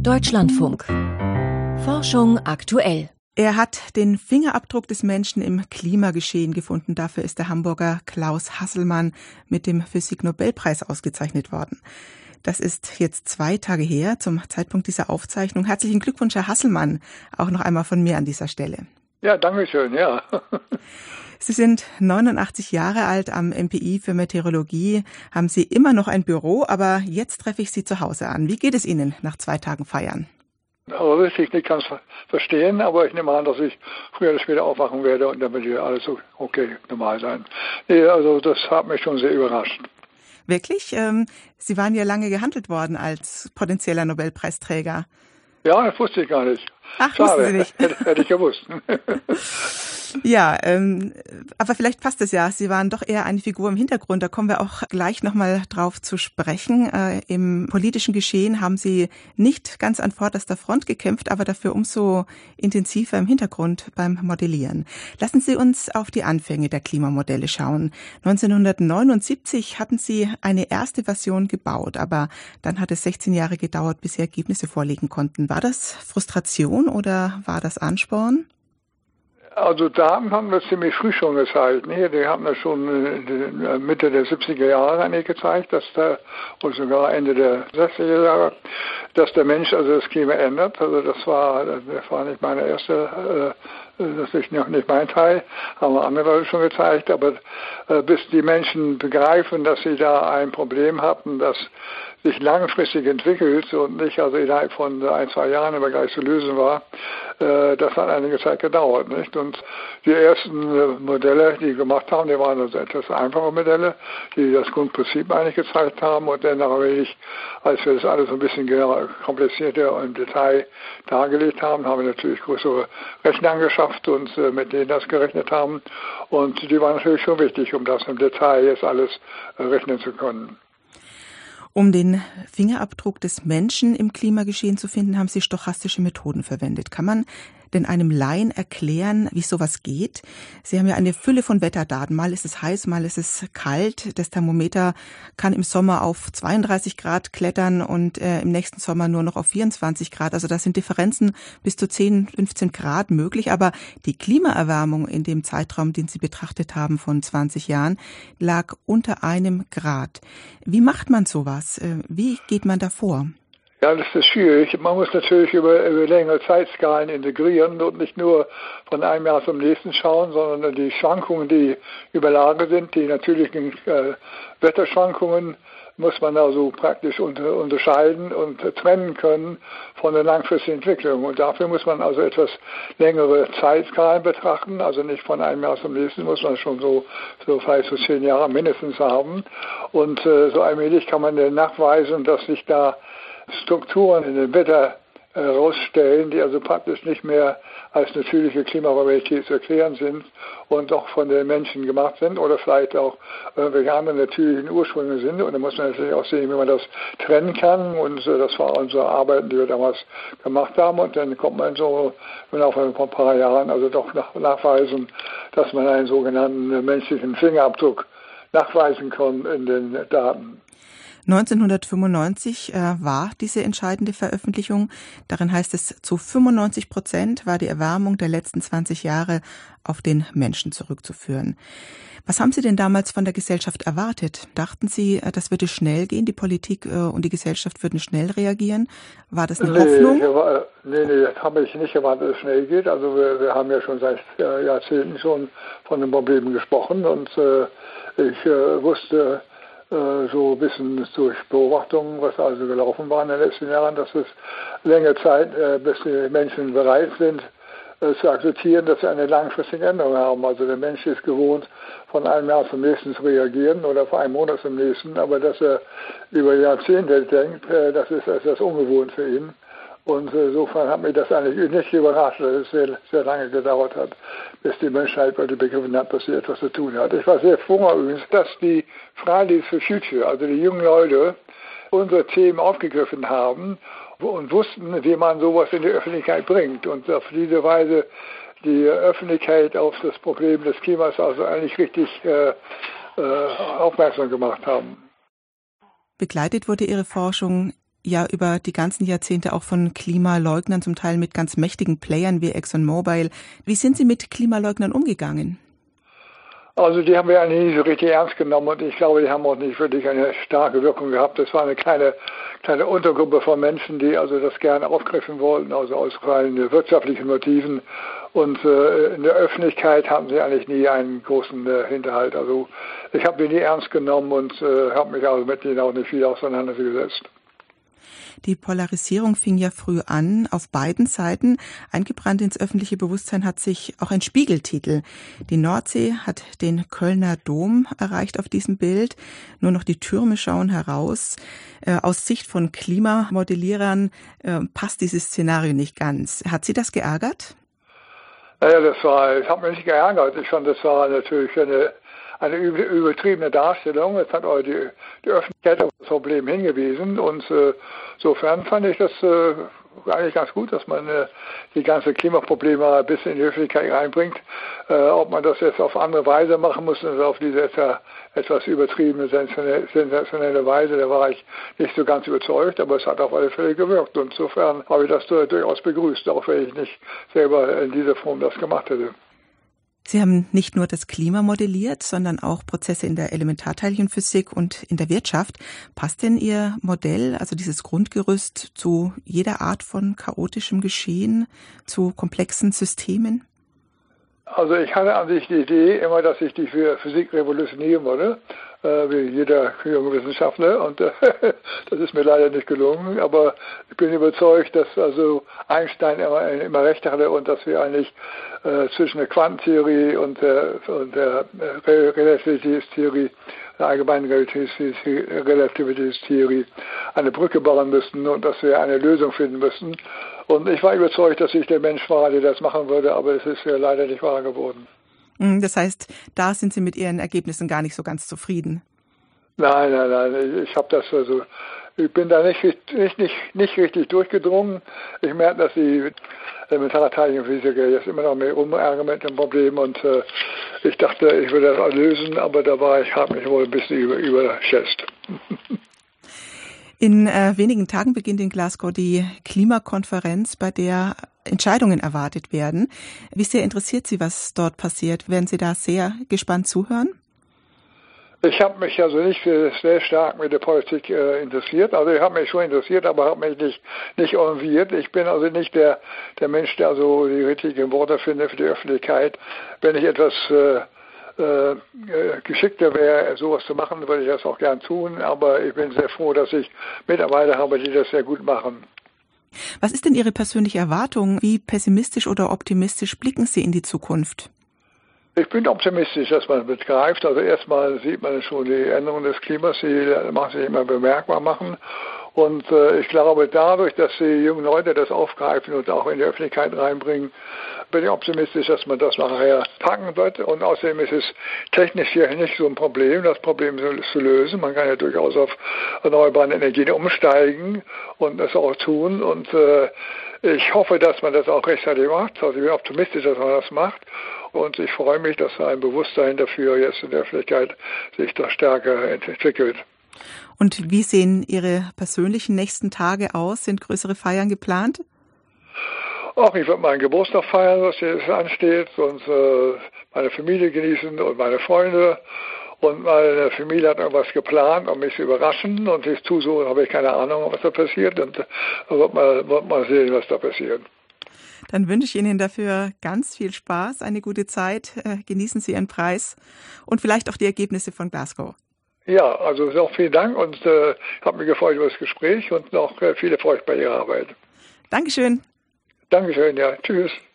Deutschlandfunk. Forschung aktuell. Er hat den Fingerabdruck des Menschen im Klimageschehen gefunden. Dafür ist der Hamburger Klaus Hasselmann mit dem Physik-Nobelpreis ausgezeichnet worden. Das ist jetzt 2 Tage her, zum Zeitpunkt dieser Aufzeichnung. Herzlichen Glückwunsch, Herr Hasselmann, auch noch einmal von mir an dieser Stelle. Ja, danke schön, ja. Sie sind 89 Jahre alt, am MPI für Meteorologie haben Sie immer noch ein Büro, aber jetzt treffe ich Sie zu Hause an. Wie geht es Ihnen nach 2 Tagen Feiern? Aber das ich nicht ganz verstehen, aber ich nehme an, dass ich früher oder später aufwachen werde und dann wird wieder alles okay, normal sein. Nee, also das hat mich schon sehr überrascht. Wirklich? Sie waren ja lange gehandelt worden als potenzieller Nobelpreisträger. Ja, das wusste ich gar nicht. Ach, Schade. wussten Sie nicht? Hätte ich gewusst. Ja, aber vielleicht passt es ja. Sie waren doch eher eine Figur im Hintergrund. Da kommen wir auch gleich nochmal drauf zu sprechen. Im politischen Geschehen haben Sie nicht ganz an vorderster Front gekämpft, aber dafür umso intensiver im Hintergrund beim Modellieren. Lassen Sie uns auf die Anfänge der Klimamodelle schauen. 1979 hatten Sie eine erste Version gebaut, aber dann hat es 16 Jahre gedauert, bis Sie Ergebnisse vorlegen konnten. War das Frustration oder war das Ansporn? Also Daten haben wir ziemlich früh schon gezeigt. Nee, die haben das schon Mitte der 70er Jahre eigentlich gezeigt, dass da, oder sogar Ende der 60er Jahre, dass der Mensch also das Klima ändert. Also das war nicht meine erste, das ist noch nicht mein Teil, haben andere Leute schon gezeigt, aber bis die Menschen begreifen, dass sie da ein Problem hatten, das sich langfristig entwickelt und nicht also innerhalb von 1-2 Jahren immer gleich zu lösen war, das hat einige Zeit gedauert, nicht? Und die ersten Modelle, die gemacht haben, die waren also etwas einfache Modelle, die das Grundprinzip eigentlich gezeigt haben und dann allmählich, als wir das alles ein bisschen komplizierter im Detail dargelegt haben, haben wir natürlich größere Rechner angeschafft und mit denen das gerechnet haben und die waren natürlich schon wichtig, um das im Detail jetzt alles rechnen zu können. Um den Fingerabdruck des Menschen im Klimageschehen zu finden, haben Sie stochastische Methoden verwendet. Kann man denn einem Laien erklären, wie sowas geht? Sie haben ja eine Fülle von Wetterdaten. Mal ist es heiß, mal ist es kalt. Das Thermometer kann im Sommer auf 32 Grad klettern und im nächsten Sommer nur noch auf 24 Grad. Also da sind Differenzen bis zu 10, 15 Grad möglich. Aber die Klimaerwärmung in dem Zeitraum, den Sie betrachtet haben von 20 Jahren, lag unter 1 Grad. Wie macht man sowas? Wie geht man da vor? Ja, das ist schwierig. Man muss natürlich über längere Zeitskalen integrieren und nicht nur von einem Jahr zum nächsten schauen, sondern die Schwankungen, die über Lage sind, die natürlichen Wetterschwankungen, muss man also praktisch unterscheiden und trennen können von der langfristigen Entwicklung. Und dafür muss man also etwas längere Zeitskalen betrachten, also nicht von einem Jahr zum nächsten, muss man schon so vielleicht so 10 Jahre mindestens haben. Und so allmählich kann man dann nachweisen, dass sich da Strukturen in dem Wetter herausstellen, die also praktisch nicht mehr als natürliche Klimavarietät zu erklären sind und auch von den Menschen gemacht sind oder vielleicht auch irgendwelche anderen natürlichen Ursprünge sind. Und da muss man natürlich auch sehen, wie man das trennen kann. Und das war unsere Arbeit, die wir damals gemacht haben. Und dann kommt man so im Laufe von ein paar Jahren also doch nachweisen, dass man einen sogenannten menschlichen Fingerabdruck nachweisen kann in den Daten. 1995 war diese entscheidende Veröffentlichung. Darin heißt es, zu 95% war die Erwärmung der letzten 20 Jahre auf den Menschen zurückzuführen. Was haben Sie denn damals von der Gesellschaft erwartet? Dachten Sie, das würde schnell gehen, die Politik und die Gesellschaft würden schnell reagieren? War das eine Hoffnung? Nee, das habe ich nicht erwartet, dass es schnell geht. Also wir haben ja schon seit Jahrzehnten schon von den Problemen gesprochen und ich wusste so ein bisschen durch Beobachtungen, was also gelaufen war in den letzten Jahren, dass es längere Zeit, bis die Menschen bereit sind, zu akzeptieren, dass sie eine langfristige Änderung haben. Also der Mensch ist gewohnt, von einem Jahr zum nächsten zu reagieren oder von einem Monat zum nächsten, aber dass er über Jahrzehnte denkt, das ist etwas ungewohnt für ihn. Und insofern hat mich das eigentlich nicht überrascht, dass es sehr, sehr lange gedauert hat, bis die Menschheit begriffen hat, dass sie etwas zu tun hat. Ich war sehr froh übrigens, dass die Fridays for Future, also die jungen Leute, unsere Themen aufgegriffen haben und wussten, wie man sowas in die Öffentlichkeit bringt. Und auf diese Weise die Öffentlichkeit auf das Problem des Klimas also eigentlich richtig aufmerksam gemacht haben. Begleitet wurde Ihre Forschung ja über die ganzen Jahrzehnte auch von Klimaleugnern, zum Teil mit ganz mächtigen Playern wie ExxonMobil. Wie sind Sie mit Klimaleugnern umgegangen? Also die haben wir eigentlich nicht so richtig ernst genommen und ich glaube, die haben auch nicht wirklich eine starke Wirkung gehabt. Das war eine kleine Untergruppe von Menschen, die also das gerne aufgreifen wollten, also aus rein wirtschaftlichen Motiven. Und in der Öffentlichkeit haben sie eigentlich nie einen großen Hinterhalt. Also ich habe die nie ernst genommen und habe mich also mit denen auch nicht viel auseinandergesetzt. Die Polarisierung fing ja früh an, auf beiden Seiten. Eingebrannt ins öffentliche Bewusstsein hat sich auch ein Spiegeltitel. Die Nordsee hat den Kölner Dom erreicht auf diesem Bild. Nur noch die Türme schauen heraus. Aus Sicht von Klimamodellierern passt dieses Szenario nicht ganz. Hat Sie das geärgert? Naja, das hat mich nicht geärgert. Ich fand, das war natürlich eine übertriebene Darstellung. Es hat auch die Öffentlichkeit auf das Problem hingewiesen und insofern fand ich das eigentlich ganz gut, dass man die ganze Klimaprobleme ein bisschen in die Öffentlichkeit reinbringt. Ob man das jetzt auf andere Weise machen muss, also auf diese etwas übertriebene, sensationelle Weise, da war ich nicht so ganz überzeugt, aber es hat auf alle Fälle gewirkt. Und insofern habe ich das durchaus begrüßt, auch wenn ich nicht selber in dieser Form das gemacht hätte. Sie haben nicht nur das Klima modelliert, sondern auch Prozesse in der Elementarteilchenphysik und in der Wirtschaft. Passt denn Ihr Modell, also dieses Grundgerüst, zu jeder Art von chaotischem Geschehen, zu komplexen Systemen? Also ich hatte an sich die Idee immer, dass ich die Physik revolutionieren würde, wie jeder junge Wissenschaftler. Und das ist mir leider nicht gelungen. Aber ich bin überzeugt, dass also Einstein immer recht hatte und dass wir eigentlich zwischen der Quantentheorie und der Relativitätstheorie, der allgemeinen Relativitätstheorie, eine Brücke bauen müssten und dass wir eine Lösung finden müssten. Und ich war überzeugt, dass ich der Mensch war, der das machen würde, aber es ist ja leider nicht wahr geworden. Das heißt, da sind Sie mit Ihren Ergebnissen gar nicht so ganz zufrieden? Nein. Ich bin da nicht richtig durchgedrungen. Ich merke, dass die Elementarteilchenphysiker jetzt immer noch mehr rumärgern mit dem Problem und ich dachte, ich würde das lösen, aber ich habe mich wohl ein bisschen überschätzt. In wenigen Tagen beginnt in Glasgow die Klimakonferenz, bei der Entscheidungen erwartet werden. Wie sehr interessiert Sie, was dort passiert? Werden Sie da sehr gespannt zuhören? Ich habe mich also nicht sehr stark mit der Politik interessiert. Also ich habe mich schon interessiert, aber habe mich nicht engagiert. Ich bin also nicht der Mensch, der also die richtigen Worte findet für die Öffentlichkeit. Wenn ich etwas geschickter wäre, sowas zu machen, würde ich das auch gern tun. Aber ich bin sehr froh, dass ich Mitarbeiter habe, die das sehr gut machen. Was ist denn Ihre persönliche Erwartung? Wie pessimistisch oder optimistisch blicken Sie in die Zukunft? Ich bin optimistisch, dass man begreift. Also erstmal sieht man schon die Änderung des Klimas, die sich immer bemerkbar machen. Und ich glaube, dadurch, dass die jungen Leute das aufgreifen und auch in die Öffentlichkeit reinbringen, bin ich optimistisch, dass man das nachher packen wird. Und außerdem ist es technisch hier nicht so ein Problem, das Problem zu lösen. Man kann ja durchaus auf erneuerbare Energien umsteigen und das auch tun. Und ich hoffe, dass man das auch rechtzeitig macht. Also ich bin optimistisch, dass man das macht. Und ich freue mich, dass ein Bewusstsein dafür jetzt in der Öffentlichkeit sich da stärker entwickelt. Und wie sehen Ihre persönlichen nächsten Tage aus? Sind größere Feiern geplant? Ach, ich werde meinen Geburtstag feiern, was jetzt ansteht, und meine Familie genießen und meine Freunde. Und meine Familie hat irgendwas geplant, um mich zu überraschen. Und ich tue so, habe ich keine Ahnung, was da passiert. Und wird mal sehen, was da passiert. Dann wünsche ich Ihnen dafür ganz viel Spaß, eine gute Zeit. Genießen Sie Ihren Preis und vielleicht auch die Ergebnisse von Glasgow. Ja, also noch vielen Dank und habe mich gefreut über das Gespräch und noch viel Erfolg bei Ihrer Arbeit. Dankeschön. Dankeschön, ja. Tschüss.